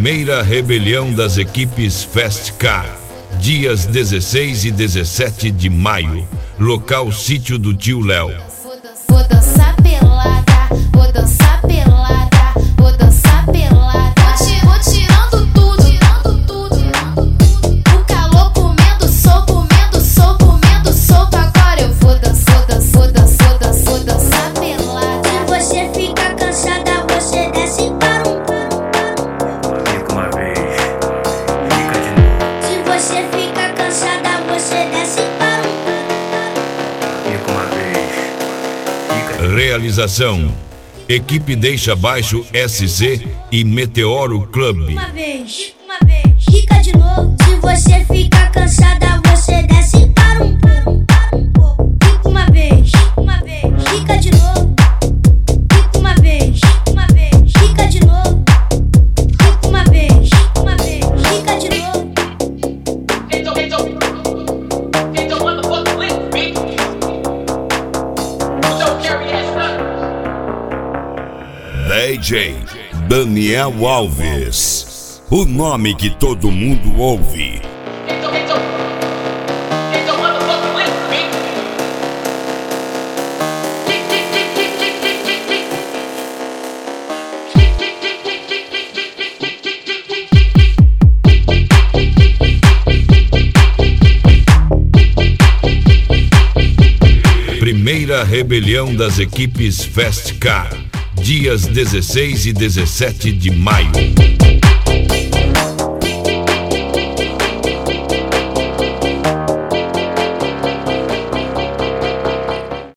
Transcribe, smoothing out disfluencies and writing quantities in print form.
Primeira rebelião das equipes Fast Car, dias 16 e 17 de maio, local Sítio do Tio Léo. Vou dançar pelada, vou dançar pelada, vou dançar pelada. Vou tirando tudo, o calor comendo soco, comendo soco, comendo soco. Agora eu vou dançar pelada. Se você fica cansada, você desce para um. Fica uma vez, fica de novo. Se você fica cansada, você desce para um. Fica uma vez, fica de novo. Realização: Equipe Deixa Baixo SC e Meteoro Club. Uma vez, fica de novo. Se você fica cansada, você desce para um. Fica uma vez, fica de novo. Fica uma vez, fica de novo. Fica uma vez, fica de novo. DJ Daniel Alves, o nome que todo mundo ouve. Primeira rebelião das equipes Fast Car, dias 16 e 17 de maio.